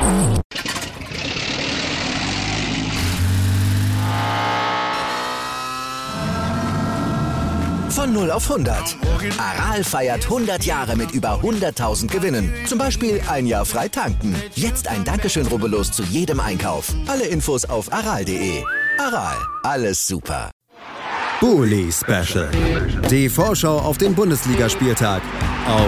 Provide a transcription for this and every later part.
Von 0 auf 100. Aral feiert 100 Jahre mit über 100.000 Gewinnen. Zum Beispiel ein Jahr frei tanken. Jetzt ein Dankeschön, rubbellos zu jedem Einkauf. Alle Infos auf aral.de. Aral, alles super. Bully Special. Die Vorschau auf den Bundesligaspieltag auf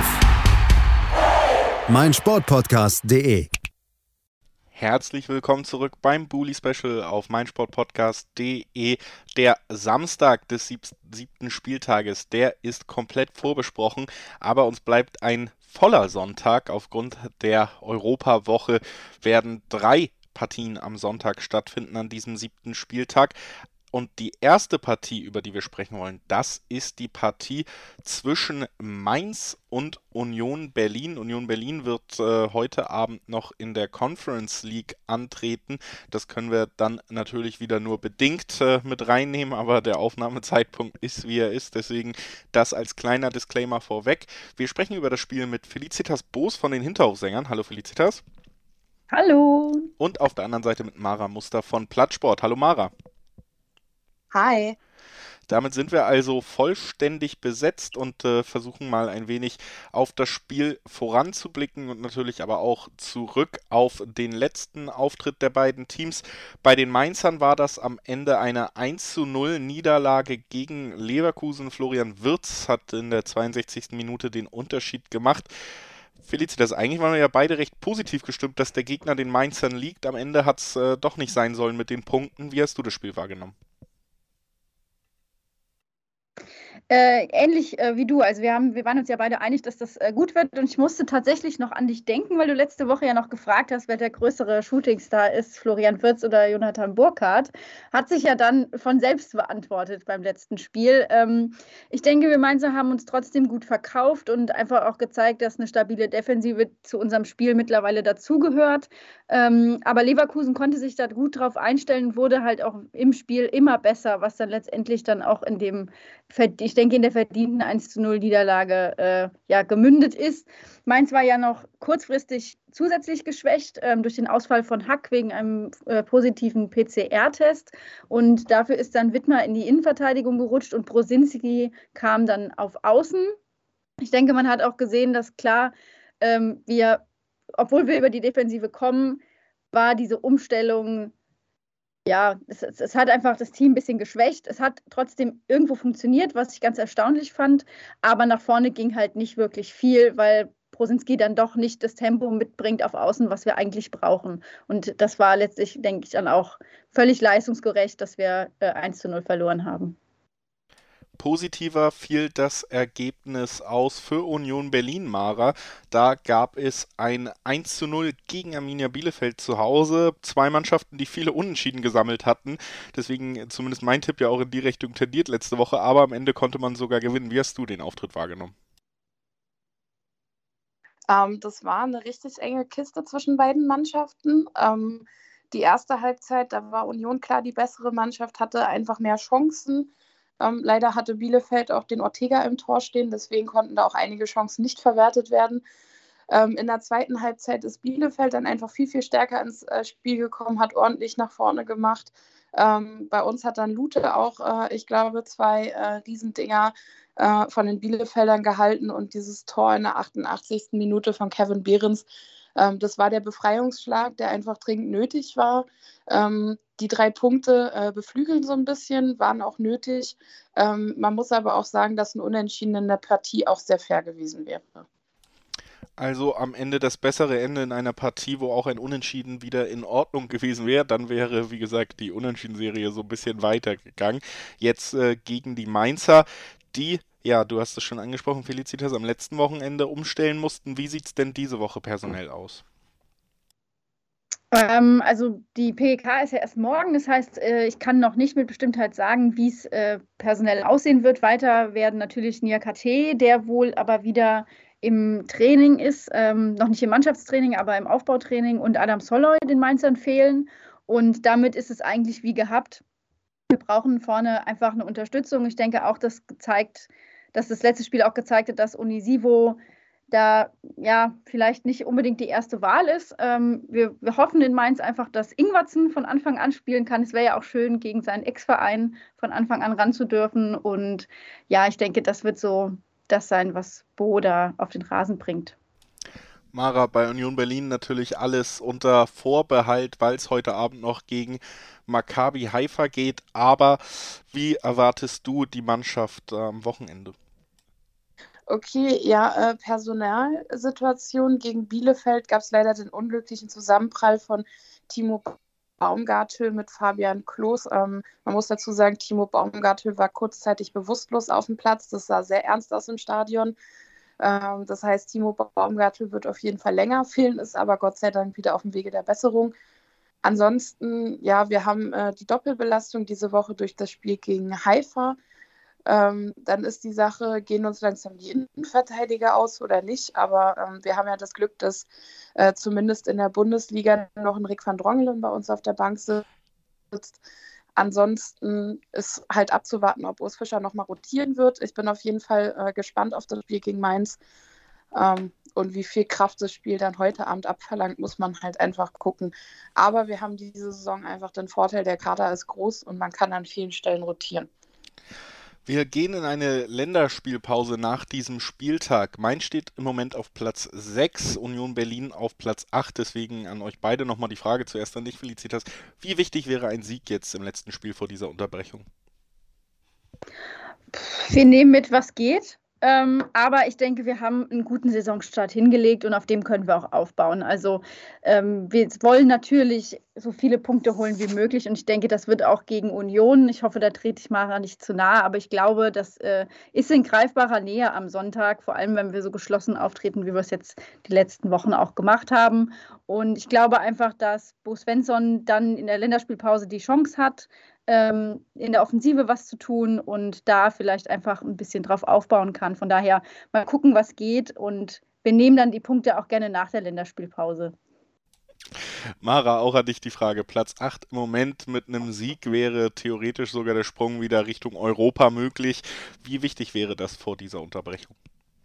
meinsportpodcast.de. Herzlich willkommen zurück beim Bully Special auf meinsportpodcast.de. Der Samstag des 7. Spieltages, der ist komplett vorbesprochen, aber uns bleibt ein voller Sonntag. Aufgrund der Europawoche werden 3 Partien am Sonntag stattfinden an diesem 7. Spieltag. Und die erste Partie, über die wir sprechen wollen, das ist die Partie zwischen Mainz und Union Berlin. Union Berlin wird heute Abend noch in der Conference League antreten. Das können wir dann natürlich wieder nur bedingt mit reinnehmen, aber der Aufnahmezeitpunkt ist, wie er ist. Deswegen das als kleiner Disclaimer vorweg. Wir sprechen über das Spiel mit Felicitas Boos von den Hinterhofsängern. Hallo Felicitas. Hallo. Und auf der anderen Seite mit Mara Muster von Plattsport. Hallo Mara. Hi. Damit sind wir also vollständig besetzt und versuchen mal ein wenig auf das Spiel voranzublicken und natürlich aber auch zurück auf den letzten Auftritt der beiden Teams. Bei den Mainzern war das am Ende eine 1:0 Niederlage gegen Leverkusen. Florian Wirtz hat in der 62. Minute den Unterschied gemacht. Felicitas, eigentlich waren wir ja beide recht positiv gestimmt, dass der Gegner den Mainzern liegt. Am Ende hat es doch nicht sein sollen mit den Punkten. Wie hast du das Spiel wahrgenommen? Ähnlich wie du. Also wir waren uns ja beide einig, dass das gut wird. Und ich musste tatsächlich noch an dich denken, weil du letzte Woche ja noch gefragt hast, wer der größere Shootingstar ist, Florian Wirtz oder Jonathan Burkhardt. Hat sich ja dann von selbst beantwortet beim letzten Spiel. Ich denke, wir Mainzer haben uns trotzdem gut verkauft und einfach auch gezeigt, dass eine stabile Defensive zu unserem Spiel mittlerweile dazugehört. Aber Leverkusen konnte sich da gut drauf einstellen, wurde halt auch im Spiel immer besser, was dann letztendlich dann auch in dem, ich denke, in der verdienten 1:0 Niederlage gemündet ist. Mainz war ja noch kurzfristig zusätzlich geschwächt durch den Ausfall von Hack wegen einem positiven PCR-Test. Und dafür ist dann Wittmer in die Innenverteidigung gerutscht und Brosinski kam dann auf Außen. Ich denke, man hat auch gesehen, dass klar, obwohl wir über die Defensive kommen, war diese Umstellung, ja, es hat einfach das Team ein bisschen geschwächt. Es hat trotzdem irgendwo funktioniert, was ich ganz erstaunlich fand. Aber nach vorne ging halt nicht wirklich viel, weil Brosinski dann doch nicht das Tempo mitbringt auf Außen, was wir eigentlich brauchen. Und das war letztlich, denke ich, dann auch völlig leistungsgerecht, dass wir 1:0 verloren haben. Positiver fiel das Ergebnis aus für Union Berlin, Mara. Da gab es ein 1:0 gegen Arminia Bielefeld zu Hause. 2 Mannschaften, die viele Unentschieden gesammelt hatten. Deswegen zumindest mein Tipp ja auch in die Richtung tendiert letzte Woche. Aber am Ende konnte man sogar gewinnen. Wie hast du den Auftritt wahrgenommen? Das war eine richtig enge Kiste zwischen beiden Mannschaften. Die erste Halbzeit, da war Union klar die bessere Mannschaft, hatte einfach mehr Chancen. Leider hatte Bielefeld auch den Ortega im Tor stehen, deswegen konnten da auch einige Chancen nicht verwertet werden. In der zweiten Halbzeit ist Bielefeld dann einfach viel, viel stärker ins Spiel gekommen, hat ordentlich nach vorne gemacht. Bei uns hat dann Lute auch, ich glaube, 2 Riesendinger von den Bielefeldern gehalten und dieses Tor in der 88. Minute von Kevin Behrens, das war der Befreiungsschlag, der einfach dringend nötig war. Die 3 Punkte beflügeln so ein bisschen, waren auch nötig. Man muss aber auch sagen, dass ein Unentschieden in der Partie auch sehr fair gewesen wäre. Also am Ende das bessere Ende in einer Partie, wo auch ein Unentschieden wieder in Ordnung gewesen wäre. Dann wäre, wie gesagt, die Unentschieden-Serie so ein bisschen weitergegangen. Jetzt gegen die Mainzer, die, ja, du hast es schon angesprochen, Felicitas, am letzten Wochenende umstellen mussten. Wie sieht es denn diese Woche personell aus? Also die PGK ist ja erst morgen, das heißt, ich kann noch nicht mit Bestimmtheit sagen, wie es personell aussehen wird. Weiter werden natürlich Niakate, der wohl aber wieder im Training ist, noch nicht im Mannschaftstraining, aber im Aufbautraining, und Adam Soloy den Mainzern fehlen. Und damit ist es eigentlich wie gehabt. Wir brauchen vorne einfach eine Unterstützung. Ich denke auch, dass das letzte Spiel auch gezeigt hat, dass Onisivo da ja vielleicht nicht unbedingt die erste Wahl ist. Wir hoffen in Mainz einfach, dass Ingwertsen von Anfang an spielen kann. Es wäre ja auch schön, gegen seinen Ex-Verein von Anfang an ran zu dürfen. Und ja, ich denke, das wird so das sein, was Bo da auf den Rasen bringt. Mara, bei Union Berlin natürlich alles unter Vorbehalt, weil es heute Abend noch gegen Maccabi Haifa geht. Aber wie erwartest du die Mannschaft am Wochenende? Okay, ja, Personalsituation gegen Bielefeld gab es leider den unglücklichen Zusammenprall von Timo Baumgartel mit Fabian Klos. Man muss dazu sagen, Timo Baumgartel war kurzzeitig bewusstlos auf dem Platz. Das sah sehr ernst aus im Stadion. Das heißt, Timo Baumgartel wird auf jeden Fall länger fehlen, ist aber Gott sei Dank wieder auf dem Wege der Besserung. Ansonsten, ja, wir haben die Doppelbelastung diese Woche durch das Spiel gegen Haifa. Dann ist die Sache, gehen uns langsam die Innenverteidiger aus oder nicht, aber wir haben ja das Glück, dass zumindest in der Bundesliga noch ein Rick van Drongelen bei uns auf der Bank sitzt. Ansonsten ist halt abzuwarten, ob Urs Fischer nochmal rotieren wird. Ich bin auf jeden Fall gespannt auf das Spiel gegen Mainz. Und wie viel Kraft das Spiel dann heute Abend abverlangt, muss man halt einfach gucken. Aber wir haben diese Saison einfach den Vorteil, der Kader ist groß und man kann an vielen Stellen rotieren. Wir gehen in eine Länderspielpause nach diesem Spieltag. Mainz steht im Moment auf Platz 6, Union Berlin auf Platz 8. Deswegen an euch beide nochmal die Frage, zuerst an dich, Felicitas. Wie wichtig wäre ein Sieg jetzt im letzten Spiel vor dieser Unterbrechung? Wir nehmen mit, was geht. Aber ich denke, wir haben einen guten Saisonstart hingelegt und auf dem können wir auch aufbauen. Also wir wollen natürlich so viele Punkte holen wie möglich und ich denke, das wird auch gegen Union. Ich hoffe, da trete ich Mara nicht zu nahe, aber ich glaube, das ist in greifbarer Nähe am Sonntag, vor allem wenn wir so geschlossen auftreten, wie wir es jetzt die letzten Wochen auch gemacht haben. Und ich glaube einfach, dass Bo Svensson dann in der Länderspielpause die Chance hat, in der Offensive was zu tun und da vielleicht einfach ein bisschen drauf aufbauen kann. Von daher mal gucken, was geht und wir nehmen dann die Punkte auch gerne nach der Länderspielpause. Mara, auch an dich die Frage. Platz 8 im Moment mit einem Sieg wäre theoretisch sogar der Sprung wieder Richtung Europa möglich. Wie wichtig wäre das vor dieser Unterbrechung?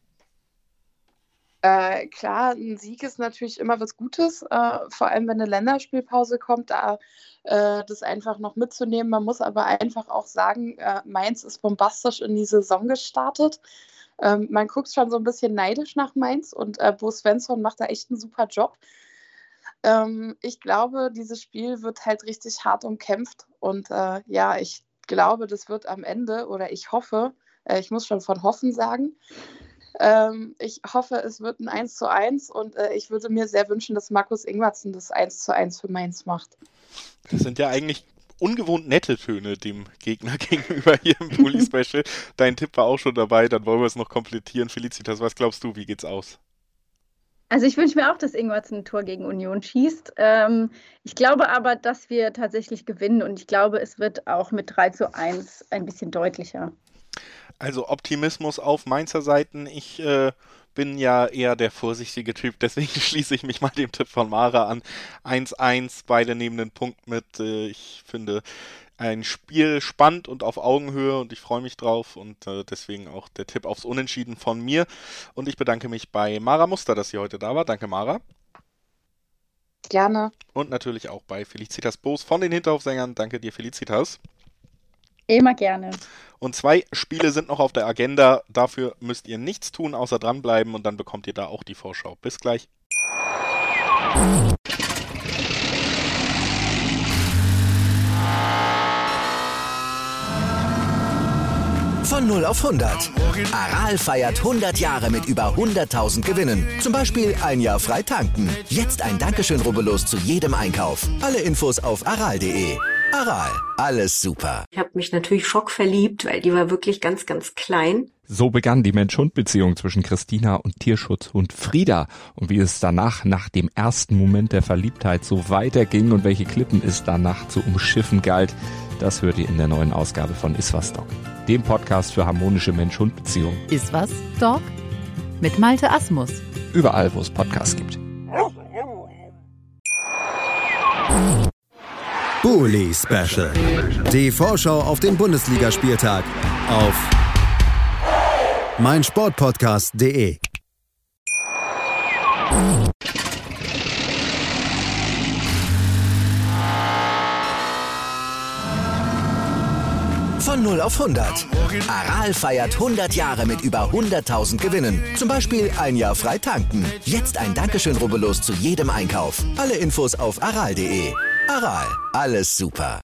Klar, ein Sieg ist natürlich immer was Gutes, vor allem wenn eine Länderspielpause kommt, da das einfach noch mitzunehmen. Man muss aber einfach auch sagen, Mainz ist bombastisch in die Saison gestartet. Man guckt schon so ein bisschen neidisch nach Mainz und Bo Svensson macht da echt einen super Job. Ich glaube, dieses Spiel wird halt richtig hart umkämpft und ja, ich glaube, das wird am Ende, oder ich hoffe, ich muss schon von hoffen sagen, ich hoffe, es wird ein 1:1 und ich würde mir sehr wünschen, dass Markus Ingwertsen das 1:1 für Mainz macht. Das sind ja eigentlich ungewohnt nette Töne dem Gegner gegenüber hier im Bully-Special. Dein Tipp war auch schon dabei, dann wollen wir es noch komplettieren. Felicitas, was glaubst du, wie geht's aus? Also ich wünsche mir auch, dass Ingwertsen ein Tor gegen Union schießt. Ich glaube aber, dass wir tatsächlich gewinnen und ich glaube, es wird auch mit 3:1 ein bisschen deutlicher. Also Optimismus auf Mainzer Seiten. Ich bin ja eher der vorsichtige Typ, deswegen schließe ich mich mal dem Tipp von Mara an. 1:1, beide nehmen den Punkt mit. Ich finde ein Spiel spannend und auf Augenhöhe und ich freue mich drauf und deswegen auch der Tipp aufs Unentschieden von mir. Und ich bedanke mich bei Mara Muster, dass sie heute da war. Danke, Mara. Gerne. Und natürlich auch bei Felicitas Boos von den Hinterhofsängern. Danke dir, Felicitas. Immer gerne. Und 2 Spiele sind noch auf der Agenda. Dafür müsst ihr nichts tun, außer dranbleiben und dann bekommt ihr da auch die Vorschau. Bis gleich. Von 0 auf 100. Aral feiert 100 Jahre mit über 100.000 Gewinnen. Zum Beispiel ein Jahr frei tanken. Jetzt ein Dankeschön, rubbellos zu jedem Einkauf. Alle Infos auf aral.de. Aral, alles super. Ich habe mich natürlich schockverliebt, weil die war wirklich ganz, ganz klein. So begann die Mensch-Hund-Beziehung zwischen Christina und Tierschutzhund Frieda. Und wie es danach, nach dem ersten Moment der Verliebtheit, so weiterging und welche Klippen es danach zu umschiffen galt, das hört ihr in der neuen Ausgabe von Iswas Dog, dem Podcast für harmonische Mensch-Hund-Beziehungen. Iswas Dog mit Malte Asmus. Überall, wo es Podcasts gibt. Bully Special. Die Vorschau auf den Bundesligaspieltag auf meinsportpodcast.de. Von 0 auf 100. Aral feiert 100 Jahre mit über 100.000 Gewinnen. Zum Beispiel ein Jahr frei tanken. Jetzt ein Dankeschön, rubbellos zu jedem Einkauf. Alle Infos auf aral.de. Aral, alles super.